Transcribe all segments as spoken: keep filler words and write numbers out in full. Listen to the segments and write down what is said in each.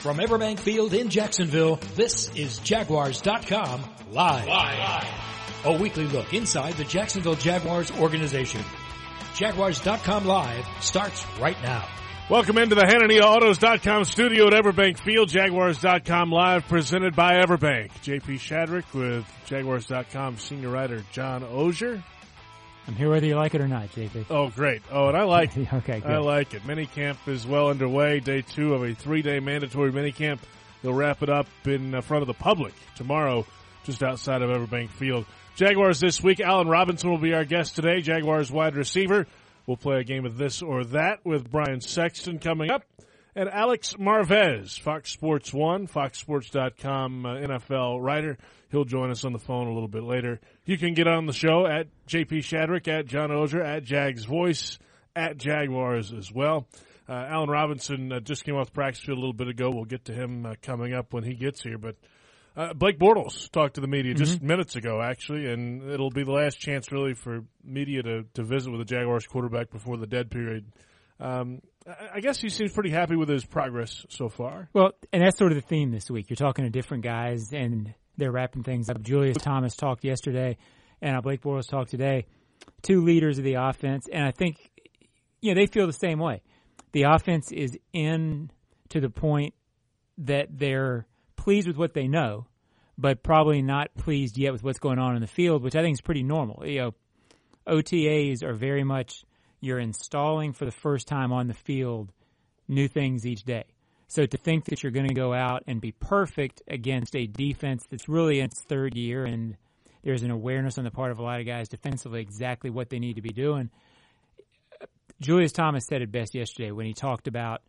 From Everbank Field in Jacksonville, this is Jaguars dot com Live. Live. A weekly look inside the Jacksonville Jaguars organization. Jaguars dot com Live starts right now. Welcome into the Hannity Autos dot com studio at Everbank Field. Jaguars dot com Live presented by Everbank. J P Shadrick with Jaguars dot com senior writer John Oehser. I'm here whether you like it or not, J P. Oh, great. Oh, and I like it. Okay, good. I like it. Minicamp is well underway. Day two of a three-day mandatory minicamp. They'll wrap it up in front of the public tomorrow just outside of Everbank Field. Jaguars this week. Allen Robinson will be our guest today, Jaguars wide receiver. We'll play a game of this or that with Brian Sexton coming up. And Alex Marvez, Fox Sports one, Fox Sports dot com uh, N F L writer. He'll join us on the phone a little bit later. You can get on the show at J P Shadrick, at John Oehser, at Jags Voice, at Jaguars as well. Uh, Allen Robinson uh, just came off the practice field a little bit ago. We'll get to him uh, coming up when he gets here. But uh, Blake Bortles talked to the media just mm-hmm. minutes ago, actually, and it'll be the last chance really for media to, to visit with the Jaguars quarterback before the dead period. Um, I guess he seems pretty happy with his progress so far. Well, and that's sort of the theme this week. You're talking to different guys, and they're wrapping things up. Julius Thomas talked yesterday, and Blake Bortles talked today. Two leaders of the offense, and I think, you know, they feel the same way. The offense is in to the point that they're pleased with what they know, but probably not pleased yet with what's going on in the field, which I think is pretty normal. You know, O T As are very much you're installing for the first time on the field new things each day. So to think that you're going to go out and be perfect against a defense that's really in its third year and there's an awareness on the part of a lot of guys defensively exactly what they need to be doing. Julius Thomas said it best yesterday when he talked about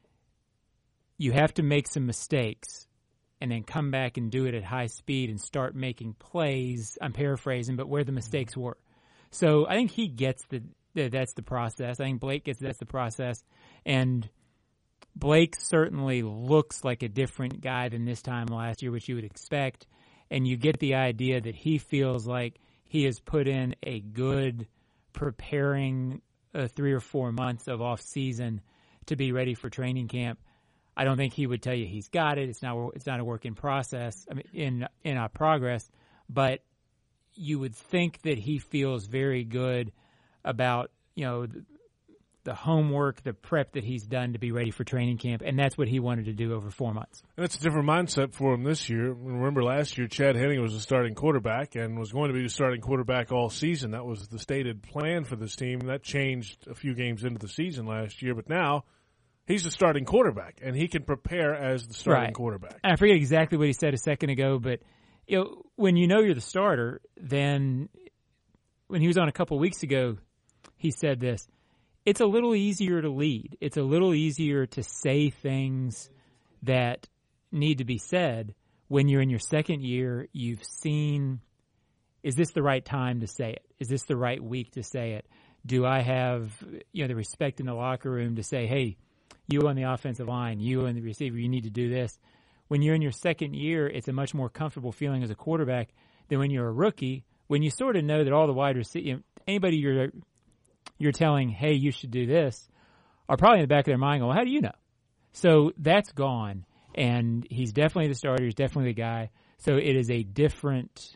you have to make some mistakes and then come back and do it at high speed and start making plays. I'm paraphrasing, but where the mistakes were. So I think he gets the that's the process. I think Blake gets that's the process. And Blake certainly looks like a different guy than this time last year, which you would expect. And you get the idea that he feels like he has put in a good preparing uh, three or four months of off season to be ready for training camp. I don't think he would tell you he's got it. It's not it's not a work in process, I mean, in in our progress, but you would think that he feels very good about, you know, the, the homework, the prep that he's done to be ready for training camp, and that's what he wanted to do over four months. And it's a different mindset for him this year. Remember last year, Chad Henne was a starting quarterback and was going to be the starting quarterback all season. That was the stated plan for this team. That changed a few games into the season last year, but now he's the starting quarterback, and he can prepare as the starting right. quarterback. And I forget exactly what he said a second ago, but you know, when you know you're the starter, then when he was on a couple weeks ago, he said this, it's a little easier to lead. It's a little easier to say things that need to be said when you're in your second year. You've seen, is this the right time to say it? Is this the right week to say it? Do I have, you know, the respect in the locker room to say, hey, you on the offensive line, you and the receiver, you need to do this. When you're in your second year, it's a much more comfortable feeling as a quarterback than when you're a rookie, when you sort of know that all the wide receivers, you know, anybody you're you're telling, hey, you should do this, are probably in the back of their mind going, well, how do you know? So that's gone, and he's definitely the starter. He's definitely the guy. So it is a different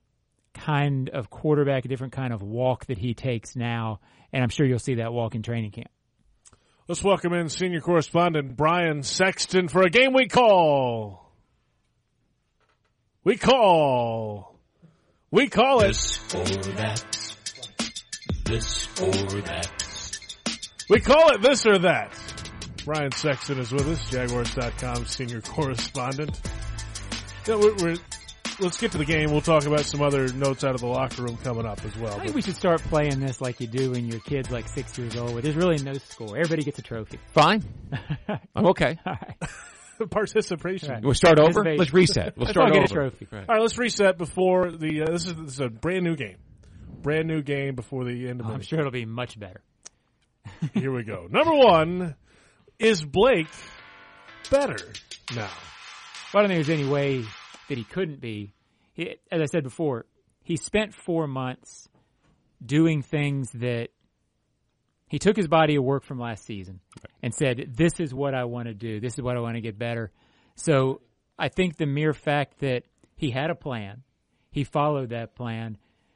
kind of quarterback, a different kind of walk that he takes now, and I'm sure you'll see that walk in training camp. Let's welcome in senior correspondent Brian Sexton for a game we call. We call. We call it. This or that. This or that. We call it this or that. Brian Sexton is with us, Jaguars dot com senior correspondent. Yeah, we're, we're, let's get to the game. We'll talk about some other notes out of the locker room coming up as well. I think we should start playing this like you do when your kid's like six years old, where there's really no score. Everybody gets a trophy. Fine. I'm okay. All right. Participation. Right. We'll start over. Let's reset. We'll let's start all over. Get a trophy. Right. All right, let's reset before the. Uh, this is this is a brand new game. Brand new game before the end of the. Oh, I'm sure it'll be much better. Here we go. Number one, is Blake better now? Well, I don't think there's any way that he couldn't be. He, as I said before, he spent four months doing things that He took his body of work from last season and said, this is what I want to do. This is what I want to get better. So I think the mere fact that he had a plan, he followed that plan,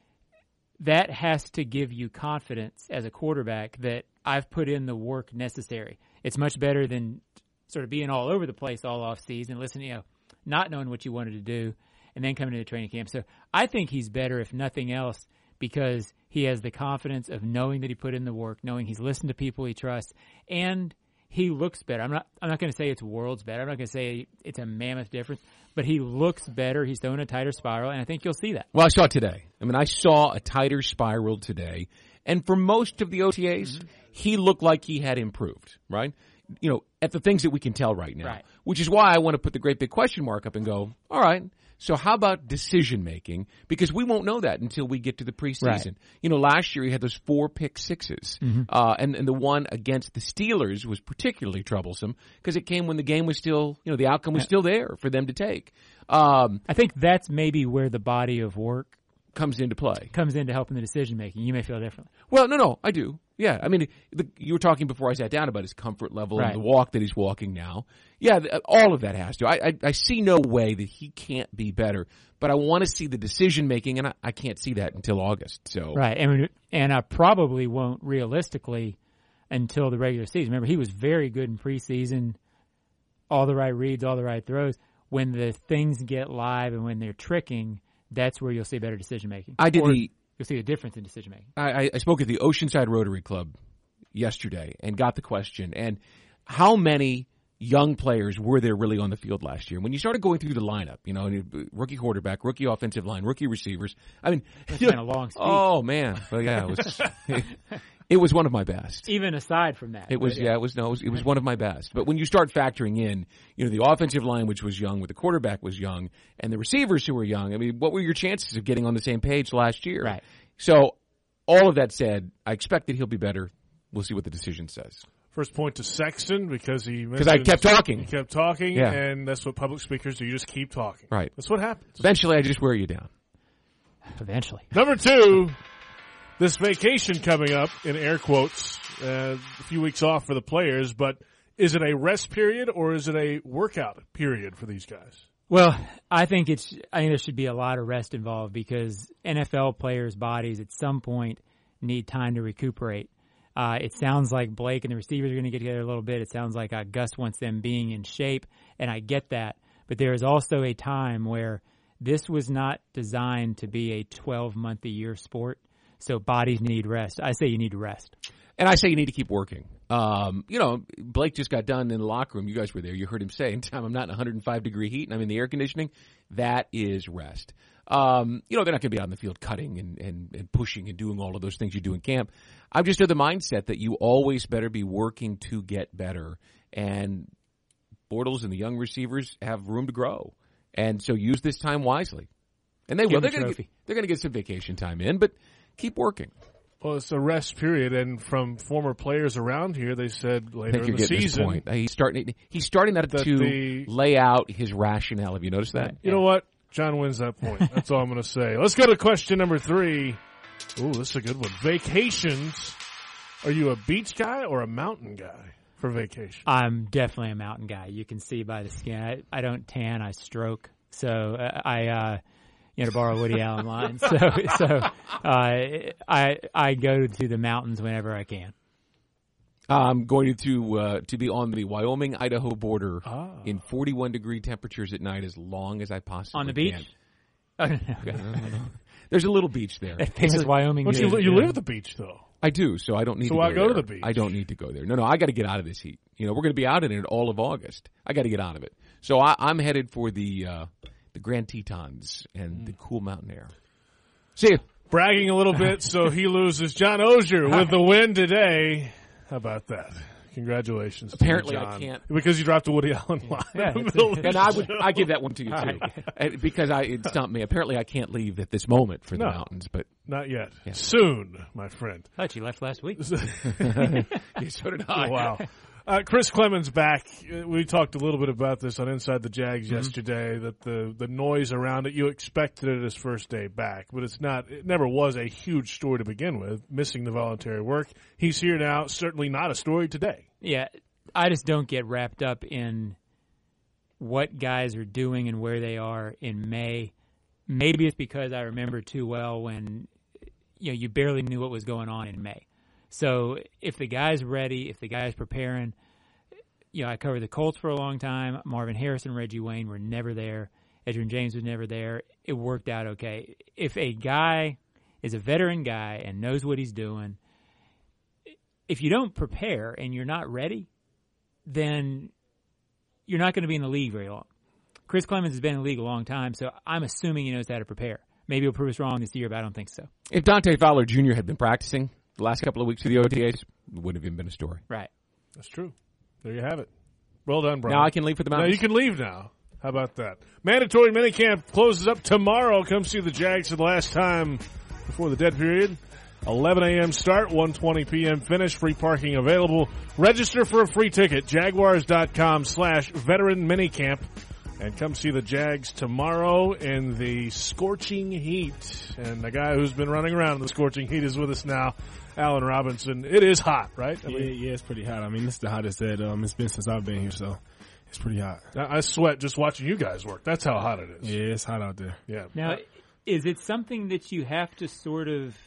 that has to give you confidence as a quarterback that I've put in the work necessary. It's much better than sort of being all over the place all off season, listening, you know, not knowing what you wanted to do, and then coming to the training camp. So I think he's better, if nothing else, because he has the confidence of knowing that he put in the work, knowing he's listened to people he trusts, and he looks better. I'm not I'm not going to say it's worlds better. I'm not going to say it's a mammoth difference, but he looks better. He's throwing a tighter spiral, and I think you'll see that. Well, I saw it today. I mean, I saw a tighter spiral today, and for most of the O T As, mm-hmm. he looked like he had improved, right? You know, at the things that we can tell right now, right. Which is why I want to put the great big question mark up and go, all right, so how about decision-making? Because we won't know that until we get to the preseason. Right. You know, last year he had those four pick sixes, mm-hmm. uh, and, and the one against the Steelers was particularly troublesome because it came when the game was still, you know, the outcome was yeah. still there for them to take. Um, I think that's maybe where the body of work comes into play. Comes into helping the decision-making. You may feel differently. Well, no, no, I do. Yeah, I mean, the, you were talking before I sat down about his comfort level right. and the walk that he's walking now. Yeah, the, all of that has to. I, I, I see no way that he can't be better, but I want to see the decision-making, and I, I can't see that until August. So Right, and, and I probably won't realistically until the regular season. Remember, he was very good in preseason, all the right reads, all the right throws. When the things get live and when they're tricking, that's where you'll see better decision-making. I did or the... You'll see a difference in decision-making. I, I spoke at the Oceanside Rotary Club yesterday and got the question, and how many young players were there really on the field last year? When you started going through the lineup, you know, rookie quarterback, rookie offensive line, rookie receivers. I mean, it's been a long speech. Oh, man. Well, yeah, it was, it, it was one of my best. Even aside from that. It was, yeah, it was, no, it was, it was one of my best. But when you start factoring in, you know, the offensive line, which was young, with the quarterback was young, and the receivers who were young, I mean, what were your chances of getting on the same page last year? Right. So, all of that said, I expect that he'll be better. We'll see what the decision says. First point to Sexton because he because I kept talking. He kept talking, yeah. and that's what public speakers do. You just keep talking. Right. That's what happens. Eventually, I just wear you down. Eventually. Number two, this vacation coming up, in air quotes, uh, a few weeks off for the players, but is it a rest period or is it a workout period for these guys? Well, I think it's. I think there should be a lot of rest involved because N F L players' bodies at some point need time to recuperate. Uh, it sounds like Blake and the receivers are going to get together a little bit. It sounds like uh, Gus wants them being in shape, and I get that. But there is also a time where this was not designed to be a twelve-month-a-year sport, so bodies need rest. I say you need to rest. And I say you need to keep working. Um, you know, Blake just got done in the locker room. You guys were there. You heard him say, anytime I'm not in one hundred five degree heat and I'm in the air conditioning, that is rest. Um, you know, they're not going to be out in the field cutting and, and, and pushing and doing all of those things you do in camp. I'm just of the mindset that you always better be working to get better. And Bortles and the young receivers have room to grow. And so use this time wisely. And they Give will. the They're going to get, they're going to get some vacation time in, but keep working. Well, it's a rest period, and from former players around here, they said later in the season. Point. He's starting. He's starting that, that to the, lay out his rationale. Have you noticed that? You yeah. know what? John wins that point. That's all I'm going to say. Let's go to question number three. Ooh, this is a good one. Vacations. Are you a beach guy or a mountain guy for vacation? I'm definitely a mountain guy. You can see by the skin. I, I don't tan. I stroke. So uh, I. Uh, You know, to borrow Woody Allen line. So, so uh, I I go to the mountains whenever I can. I'm going to uh, to be on the Wyoming-Idaho border ah. in forty-one degree temperatures at night as long as I possibly on the beach. Can. Oh, no, no. Okay. There's a little beach there. That famous Wyoming. But you, you live at the beach, though. I do, so I don't need so to go I go there. to the beach. I don't need to go there. No, no, I got to get out of this heat. You know, we're going to be out in it all of August. I got to get out of it. So I, I'm headed for the uh, the Grand Tetons and mm. the cool mountain air. See you. Bragging a little bit, so he loses. John Ogier with the win today. How about that? Congratulations. Apparently, to you, John. I can't because you dropped the Woody Allen line. Yeah, in the middle of and the I would show. I give that one to you too, right. because I it stumped me. Apparently, I can't leave at this moment for the no, mountains, but not yet. Yeah. Soon, my friend. I thought you left last week. yeah, so did I. Oh, wow. Uh, Chris Clemens back. We talked a little bit about this on Inside the Jags Mm-hmm. yesterday, that the, the noise around it, you expected it his first day back, but it's not, it never was a huge story to begin with, missing the voluntary work. He's here now, certainly not a story today. Yeah, I just don't get wrapped up in what guys are doing and where they are in May. Maybe it's because I remember too well when you know you barely knew what was going on in May. So if the guy's ready, if the guy's preparing, you know, I covered the Colts for a long time. Marvin Harrison, Reggie Wayne were never there. Edgerrin James was never there. It worked out okay. If a guy is a veteran guy and knows what he's doing, if you don't prepare and you're not ready, then you're not going to be in the league very long. Chris Clemens has been in the league a long time, so I'm assuming he knows how to prepare. Maybe he'll prove us wrong this year, but I don't think so. If Dante Fowler Junior had been practicing the last couple of weeks of the O T As, it wouldn't have even been a story. Right. That's true. There you have it. Well done, Brian. Now I can leave for the Now mountains. you can leave now. How about that? Mandatory minicamp closes up tomorrow. Come see the Jags for the last time before the dead period. eleven a.m. start, one twenty p.m. finish. Free parking available. Register for a free ticket. Jaguars.com slash veteran minicamp. And come see the Jags tomorrow in the scorching heat. And the guy who's been running around in the scorching heat is with us now, Allen Robinson. It is hot, right? I Yeah, mean, yeah, it's pretty hot. I mean, this is the hottest that um, it's been since I've been here, so it's pretty hot. I sweat just watching you guys work. That's how hot it is. Yeah, it's hot out there. Yeah. Now, is it something that you have to sort of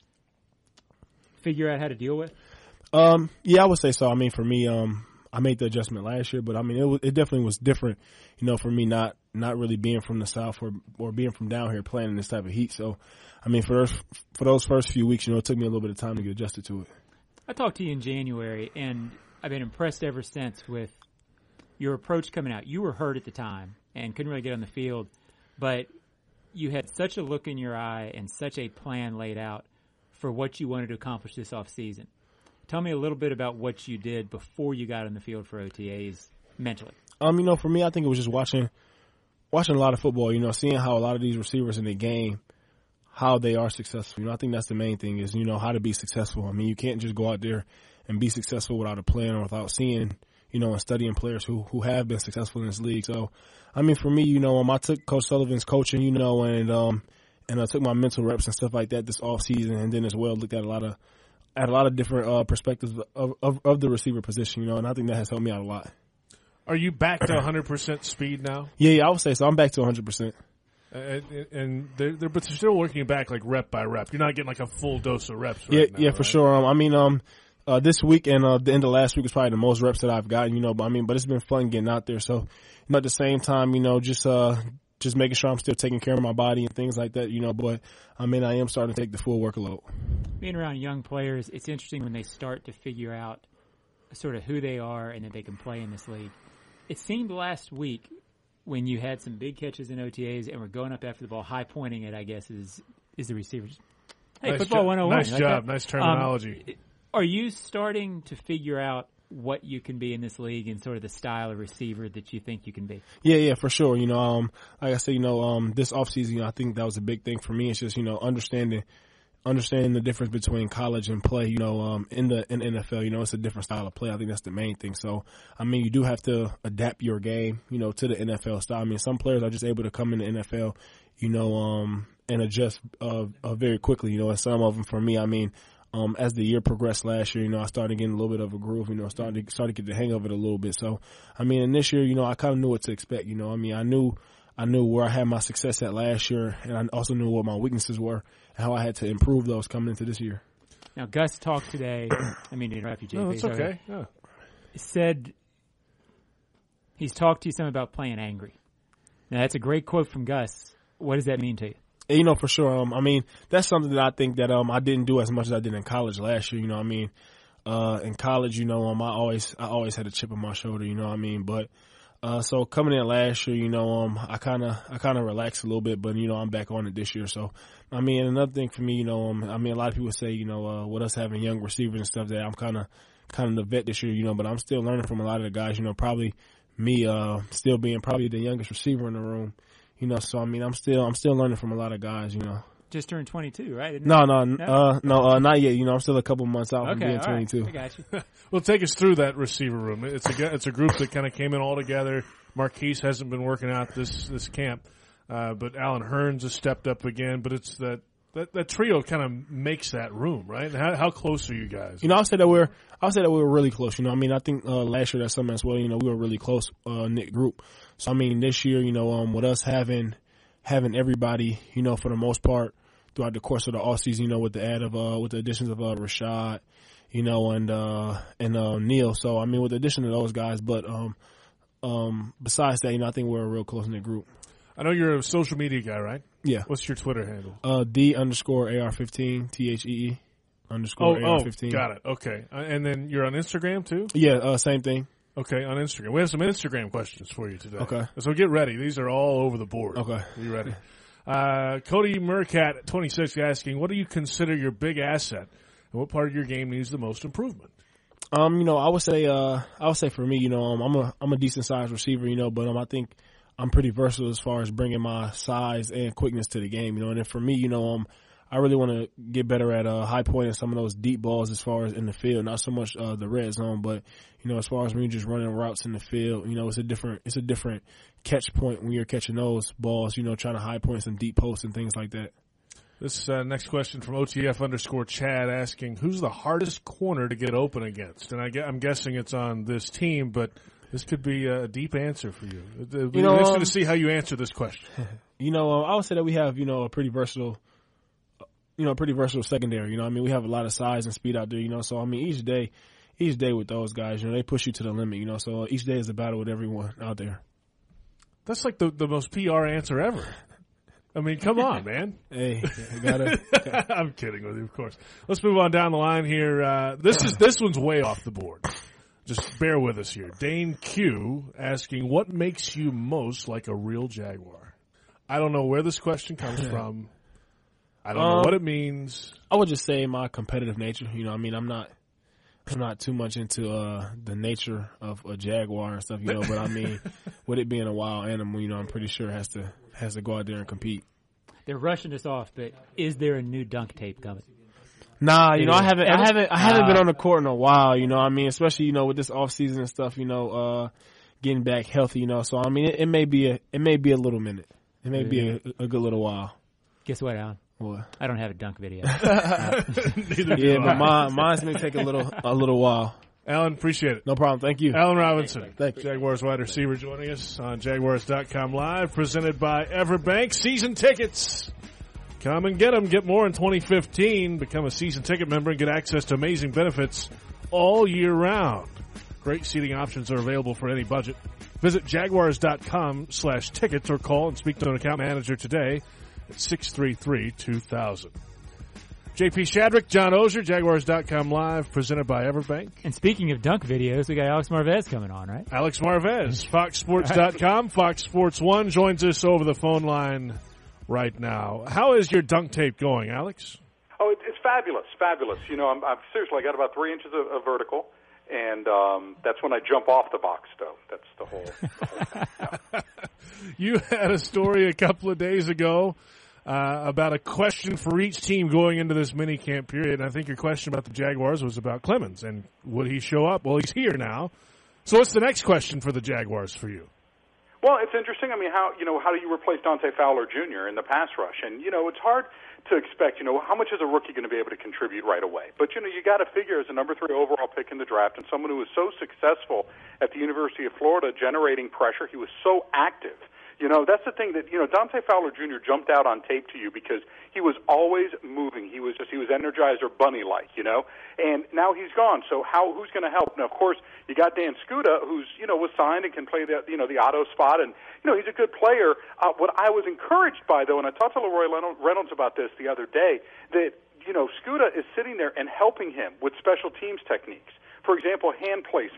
figure out how to deal with? Um, yeah, I would say so. I mean, for me, um, I made the adjustment last year, but I mean, it was, it definitely was different, you know, for me not not really being from the South or or being from down here playing in this type of heat. So, I mean, for those for those first few weeks, you know, it took me a little bit of time to get adjusted to it. I talked to you in January, and I've been impressed ever since with your approach coming out. You were hurt at the time and couldn't really get on the field, but you had such a look in your eye and such a plan laid out for what you wanted to accomplish this offseason. Tell me a little bit about what you did before you got on the field for O T As mentally. Um, you know, for me, I think it was just watching watching a lot of football, you know, seeing how a lot of these receivers in the game, how they are successful. You know, I think that's the main thing is, you know, how to be successful. I mean, you can't just go out there and be successful without a plan or without seeing, you know, and studying players who, who have been successful in this league. So, I mean, for me, you know, um, I took Coach Sullivan's coaching, you know, and um, and I took my mental reps and stuff like that this off season, and then as well looked at a lot of at a lot of different uh, perspectives of, of of the receiver position, you know, and I think that has helped me out a lot. Are you back to one hundred percent speed now? Yeah, yeah, I would say so. I'm back to one hundred percent. And, and they're, they're, but they're still working back like rep by rep. You're not getting like a full dose of reps. Right Yeah, now, yeah, right? for sure. Um, I mean, um, uh, this week and uh, the end of last week was probably the most reps that I've gotten. You know, but I mean, but it's been fun getting out there. So, you know, at the same time, you know, just uh, just making sure I'm still taking care of my body and things like that. You know, but I mean, I am starting to take the full workload. Being around young players, it's interesting when they start to figure out sort of who they are and that they can play in this league. It seemed last week when you had some big catches in O T As and were going up after the ball, high pointing it, I guess, is is the receivers. Hey, Nice football jo- one oh one. Nice like job. that. Nice terminology. Um, are you starting to figure out what you can be in this league and sort of the style of receiver that you think you can be? Yeah, yeah, for sure. You know, um, like I said, you know, um, this offseason, you know, I think that was a big thing for me. It's just, you know, understanding understanding the difference between college and play, you know, um, in the in N F L, you know, it's a different style of play. I think that's the main thing. So, I mean, you do have to adapt your game, you know, to the N F L style. I mean, some players are just able to come in the N F L, you know, um, and adjust uh, uh, very quickly, you know, and some of them, for me, I mean, um, as the year progressed last year, you know, I started getting a little bit of a groove, you know, started to, started to get the hang of it a little bit. So, I mean, and this year, you know, I kind of knew what to expect, you know. I mean, I knew I knew where I had my success at last year, and I also knew what my weaknesses were and how I had to improve those coming into this year. Now, Gus talked today. I mean to interrupt you, J P. No, it's sorry. okay. Yeah. Said he's talked to you some about playing angry. Now, that's a great quote from Gus. What does that mean to you? You know, for sure. Um, I mean, that's something that I think that um I didn't do as much as I did in college last year. You know what I mean? Uh, in college, you know, um, I always I always had a chip on my shoulder. You know what I mean? But uh, so coming in last year, you know, um, I kind of I kind of relaxed a little bit, but you know, I'm back on it this year. So, I mean, another thing for me, you know, um, I mean, a lot of people say, you know, uh, with us having young receivers and stuff, that I'm kind of kind of the vet this year, you know, but I'm still learning from a lot of the guys. You know, probably me uh still being probably the youngest receiver in the room. You know, so I mean, I'm still I'm still learning from a lot of guys. You know. just turned twenty-two, right? Isn't No, it? no, No? uh, no, uh, not yet. You know, I'm still a couple months out from Okay, being all right. twenty-two. I got you. Well, take us through that receiver room. It's a gu- it's a group that kind of came in all together. Marquise hasn't been working out this this camp, uh, but Alan Hearns has stepped up again. But it's that that, that trio kind of makes that room, right? And how, how close are you guys? You know, I'll say that we're, I'll say that we were really close. You know, I mean, I think uh, last year that summer as well. You know, we were a really close uh, knit group. So I mean, this year, you know, um, with us having having everybody, you know, for the most part throughout the course of the off season, you know, with the add of uh, with the additions of uh, Rashad, you know, and uh, and uh, Neil. So I mean, with the addition of those guys, but um, um, besides that, you know, I think we're a real close knit group. I know you're a social media guy, right? Yeah. What's your Twitter handle? Uh, D underscore A R fifteen T H E E underscore Oh, A R oh, fifteen. got it. Okay, uh, and then you're on Instagram too. Yeah, uh, same thing. Okay, on Instagram. We have some Instagram questions for you today. Okay. So get ready. These are all over the board. Okay. Be ready. Uh, Cody Murcat, twenty-six, asking, what do you consider your big asset, and what part of your game needs the most improvement? Um, you know, I would say, uh, I would say for me, you know, um, I'm a, I'm a decent sized receiver, you know, but um, I think I'm pretty versatile as far as bringing my size and quickness to the game, you know, and then for me, you know, um, I really want to get better at uh, high pointing some of those deep balls as far as in the field, not so much uh, the red zone, but you know, as far as when you're just running routes in the field, you know, it's a different it's a different catch point when you're catching those balls, you know, trying to high point some deep posts and things like that. This uh, next question from O T F underscore Chad asking, who's the hardest corner to get open against? And I get, I'm guessing it's on this team, but this could be a deep answer for you. It'll be You know, interesting um, to see how you answer this question. You know, uh, I would say that we have, you know, a pretty versatile, you know, a pretty versatile secondary. You know, I mean, we have a lot of size and speed out there, you know, so I mean, each day, each day with those guys, you know, they push you to the limit, you know, so each day is a battle with everyone out there. That's like the, the most P R answer ever. I mean, come on, man. Hey, you gotta. I'm kidding with you, of course. Let's move on down the line here. Uh, this is this one's way off the board. Just bear with us here. Dane Q asking, what makes you most like a real Jaguar? I don't know where this question comes from. I don't know Um, what it means. I would just say my competitive nature. You know, I mean, I'm not, I'm not too much into uh, the nature of a jaguar and stuff. You know, but I mean, with it being a wild animal, you know, I'm pretty sure it has to has to go out there and compete. They're rushing us off, but is there a new dunk tape coming? Nah, you It know, I is. haven't, I Ever? haven't, I haven't Ah. been on the court in a while. You know, I mean, especially you know with this off season and stuff. You know, uh, getting back healthy. You know, so I mean, it, it may be a, it may be a little minute. It may be a, a good little while. Guess what, Alan? What? I don't have a dunk video. Neither do Yeah, I. but mine, mine's may take a little, a little while. Alan, appreciate it. No problem. Thank you. Alan Robinson, Thank you. Jaguars wide receiver, joining us on Jaguars dot com Live, presented by Everbank. Season tickets. Come and get them. Get more in twenty fifteen. Become a season ticket member and get access to amazing benefits all year round. Great seating options are available for any budget. Visit Jaguars dot com slash tickets or call and speak to an account manager today at six three three, two thousand. J P Shadrick, John Ozier, Jaguars dot com Live, presented by Everbank. And speaking of dunk videos, we got Alex Marvez coming on, right? Alex Marvez, Fox Sports dot com, Fox Sports one, joins us over the phone line right now. How is your dunk tape going, Alex? Oh, it, it's fabulous, fabulous. You know, I'm, I'm seriously, I got about three inches of, of vertical, and um, that's when I jump off the box stove. That's the whole, the whole thing. Yeah. You had a story a couple of days ago uh, about a question for each team going into this mini camp period. And I think your question about the Jaguars was about Clemens and would he show up? Well, he's here now. So what's the next question for the Jaguars for you? Well, it's interesting. I mean, how you know how do you replace Dante Fowler Junior in the pass rush? And you know, it's hard to expect. You know, how much is a rookie going to be able to contribute right away? But you know, you got to figure as a number three overall pick in the draft and someone who was so successful at the University of Florida, generating pressure. He was so active. You know, that's the thing that, you know, Dante Fowler Junior jumped out on tape to you because he was always moving. He was just, he was Energizer Bunny-like, you know, and now he's gone. So how, who's going to help? Now, of course, you got Dan Scuda, who's, you know, was signed and can play the, you know, the auto spot. And, you know, he's a good player. Uh, what I was encouraged by, though, and I talked to Leroy Reynolds about this the other day, that, you know, Scuda is sitting there and helping him with special teams techniques. For example, hand placement.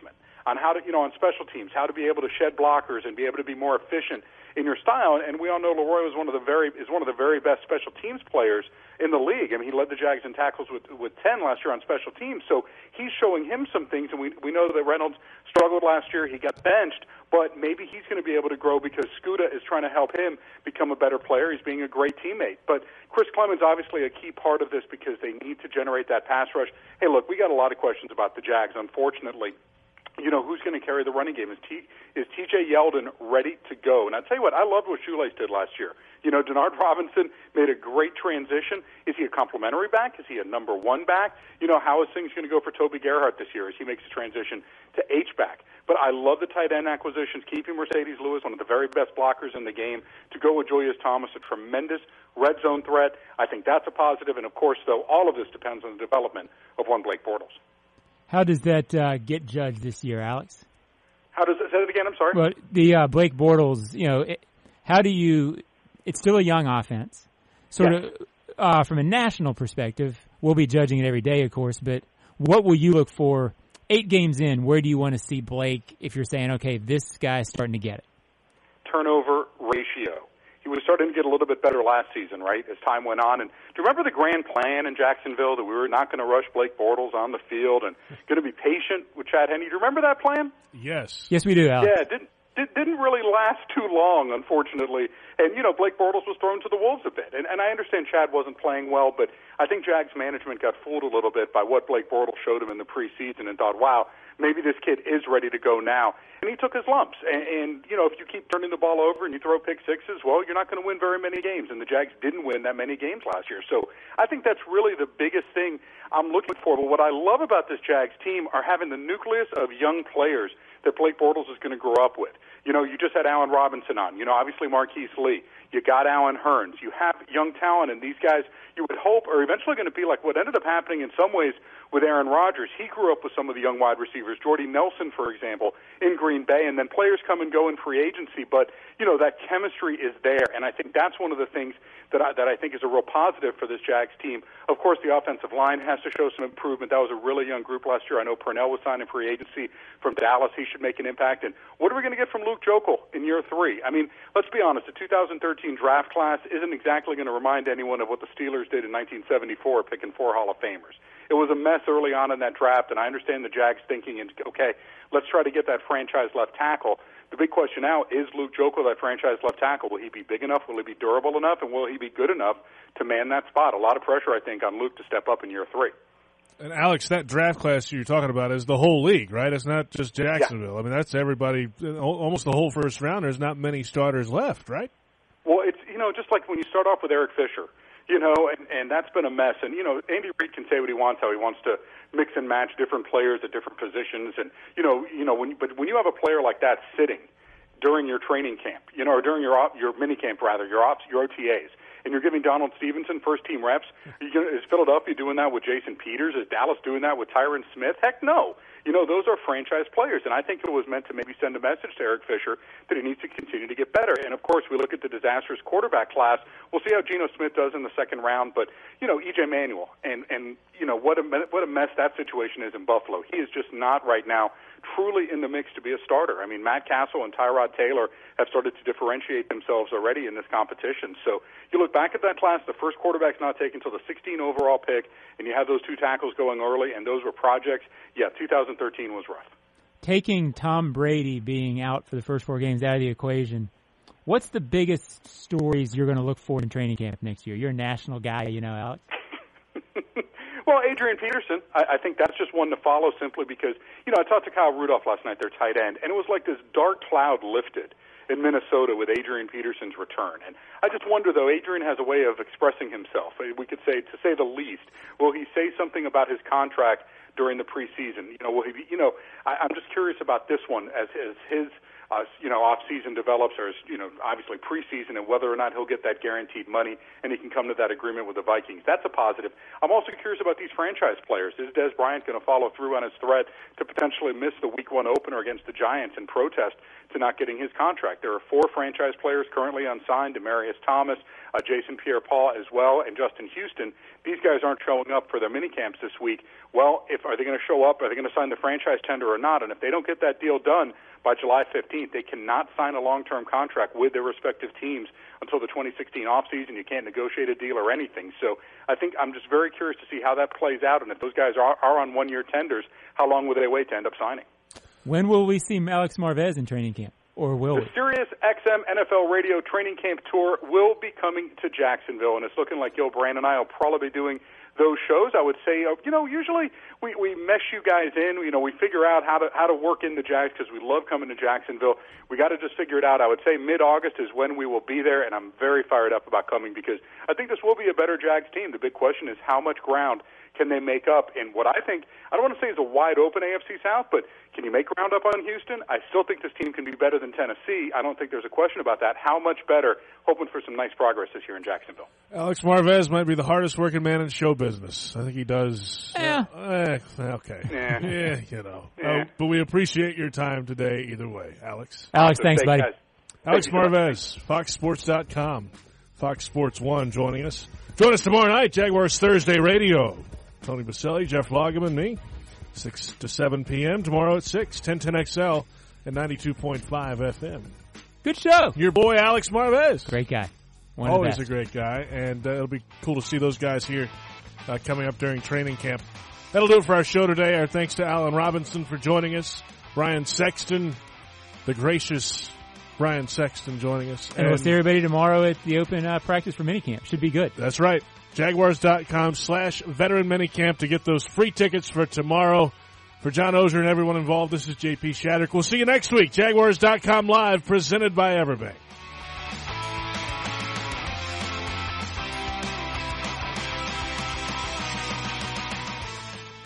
on how to, you know, on special teams, how to be able to shed blockers and be able to be more efficient in your style. And we all know Leroy was one of the very is one of the very best special teams players in the league. I mean, he led the Jags in tackles with with ten last year on special teams. So he's showing him some things, and we we know that Reynolds struggled last year. He got benched, but maybe he's going to be able to grow because Scuda is trying to help him become a better player. He's being a great teammate. But Chris Clemons obviously a key part of this because they need to generate that pass rush. Hey, look, we got a lot of questions about the Jags, unfortunately. You know, who's going to carry the running game? Is T, is T J Yeldon ready to go? And I'll tell you what, I loved what Shoelace did last year. You know, Denard Robinson made a great transition. Is he a complimentary back? Is he a number one back? You know, how is things going to go for Toby Gerhart this year as he makes a transition to H-back? But I love the tight end acquisitions, keeping Mercedes Lewis, one of the very best blockers in the game, to go with Julius Thomas, a tremendous red zone threat. I think that's a positive. And, of course, though, all of this depends on the development of one Blake Bortles. How does that uh, get judged this year, Alex? How does it? Say it again. I'm sorry. Well, the uh, Blake Bortles, you know, it, how do you? It's still a young offense, sort yes. of uh, from a national perspective. We'll be judging it every day, of course. But what will you look for? Eight games in, where do you want to see Blake? If you're saying, okay, this guy's starting to get it. Turnover ratio. He was starting to get a little bit better last season, right, as time went on. And do you remember the grand plan in Jacksonville that we were not going to rush Blake Bortles on the field and going to be patient with Chad Henne? Do you remember that plan? Yes. Yes, we do, Alex. Yeah, it didn't, it didn't really last too long, unfortunately. And, you know, Blake Bortles was thrown to the wolves a bit. And, and I understand Chad wasn't playing well, but I think Jags management got fooled a little bit by what Blake Bortles showed him in the preseason and thought, wow, maybe this kid is ready to go now. And he took his lumps. And, and, you know, if you keep turning the ball over and you throw pick sixes, well, you're not going to win very many games. And the Jags didn't win that many games last year. So I think that's really the biggest thing I'm looking for. But what I love about this Jags team are having the nucleus of young players that Blake Bortles is going to grow up with. You know, you just had Allen Robinson on. You know, obviously Marquise Lee. You got Allen Hurns. You have young talent, and these guys you would hope are eventually going to be like what ended up happening in some ways with Aaron Rodgers. He grew up with some of the young wide receivers, Jordy Nelson, for example, in Green Bay, and then players come and go in free agency. But, you know, that chemistry is there, and I think that's one of the things that I, that I think is a real positive for this Jags team. Of course, the offensive line has to show some improvement. That was a really young group last year. I know Purnell was signed in free agency from Dallas. He should make an impact. And what are we going to get from Luke Joeckel in year three? I mean, let's be honest, the two thousand thirteen draft class isn't exactly going to remind anyone of what the Steelers did in nineteen seventy-four, picking four Hall of Famers. It was a mess early on in that draft, and I understand the Jags thinking, okay, let's try to get that franchise left tackle. The big question now, is Luke Joeckel that franchise left tackle? Will he be big enough? Will he be durable enough? And will he be good enough to man that spot? A lot of pressure, I think, on Luke to step up in year three. And, Alex, that draft class you're talking about is the whole league, right? It's not just Jacksonville. Yeah. I mean, that's everybody, almost the whole first round. There's not many starters left, right? Well, it's, you know, just like when you start off with Eric Fisher, you know, and, and that's been a mess. And, you know, Andy Reid can say what he wants, how he wants to mix and match different players at different positions. And, you know, you know, when, but when you have a player like that sitting during your training camp, you know, or during your op, your mini camp rather, your ops, your O T As, and you're giving Donald Stevenson first team reps, you gonna, is Philadelphia doing that with Jason Peters? Is Dallas doing that with Tyron Smith? Heck no. You know, those are franchise players, and I think it was meant to maybe send a message to Eric Fisher that he needs to continue to get better. And, of course, we look at the disastrous quarterback class. We'll see how Geno Smith does in the second round. But, you know, E J Manuel, and, and you know, what a, what a mess that situation is in Buffalo. He is just not right now truly in the mix to be a starter. I mean, Matt Castle and Tyrod Taylor have started to differentiate themselves already in this competition. So you look back at that class, the first quarterback's not taken until the sixteen overall pick, and you have those two tackles going early, and those were projects. Yeah, two thousand thirteen was rough. Taking Tom Brady being out for the first four games out of the equation, what's the biggest stories you're going to look for in training camp next year? You're a national guy, you know, Alex. Well, Adrian Peterson, I, I think that's just one to follow simply because, you know, I talked to Kyle Rudolph last night, their tight end, and it was like this dark cloud lifted in Minnesota with Adrian Peterson's return. And I just wonder, though, Adrian has a way of expressing himself. We could say, to say the least, will he say something about his contract during the preseason? You know, will he be, you know, I, I'm just curious about this one as, as his uh, you know, off-season develops, or, you know, obviously preseason, and whether or not he'll get that guaranteed money and he can come to that agreement with the Vikings. That's a positive. I'm also curious about these franchise players. Is Dez Bryant going to follow through on his threat to potentially miss the Week One opener against the Giants in protest to not getting his contract? There are four franchise players currently unsigned: Demaryius Thomas, uh, Jason Pierre-Paul as well, and Justin Houston. These guys aren't showing up for their mini camps this week. Well, if are they going to show up? Are they going to sign the franchise tender or not? And if they don't get that deal done by July fifteenth, they cannot sign a long-term contract with their respective teams until the twenty sixteen offseason. You can't negotiate a deal or anything. So I think I'm just very curious to see how that plays out. And if those guys are, are on one-year tenders, how long will they wait to end up signing? When will we see Alex Marvez in training camp? Or will the we? Sirius X M N F L Radio Training Camp Tour will be coming to Jacksonville, and it's looking like Gil Brand and I will probably be doing those shows. I would say, uh, you know, usually we, we mesh you guys in. You know, we figure out how to how to work in the Jags because we love coming to Jacksonville. We got to just figure it out. I would say mid-August is when we will be there, and I'm very fired up about coming because I think this will be a better Jags team. The big question is how much ground can they make up in what I think, I don't want to say is a wide-open A F C South, but can you make ground up on Houston? I still think this team can be better than Tennessee. I don't think there's a question about that. How much better? Hoping for some nice progress this year in Jacksonville. Alex Marvez might be the hardest working man in show business. I think he does. Yeah. Uh, eh, okay. Yeah. yeah, you know. Yeah. Uh, but we appreciate your time today either way, Alex. Alex, thanks, buddy. Guys. Alex Thank you so Marvez, Fox Sports dot com, Fox Sports one joining us. Join us tomorrow night, Jaguars Thursday Radio. Tony Baselli, Jeff Lageman, me, six to seven p.m. Tomorrow at six, ten ten X L and ninety-two point five F M. Good show. Your boy, Alex Marvez. Great guy. One of the Always best. a great guy, and uh, it'll be cool to see those guys here uh, coming up during training camp. That'll do it for our show today. Our thanks to Alan Robinson for joining us. Brian Sexton, the gracious Brian Sexton joining us. And, and we'll see everybody tomorrow at the open uh, practice for minicamp. Should be good. That's right. Jaguars dot com slash veteran minicamp to get those free tickets for tomorrow. For John Ozer and everyone involved, this is J P Shattuck. We'll see you next week. Jaguars dot com Live, presented by Everbank.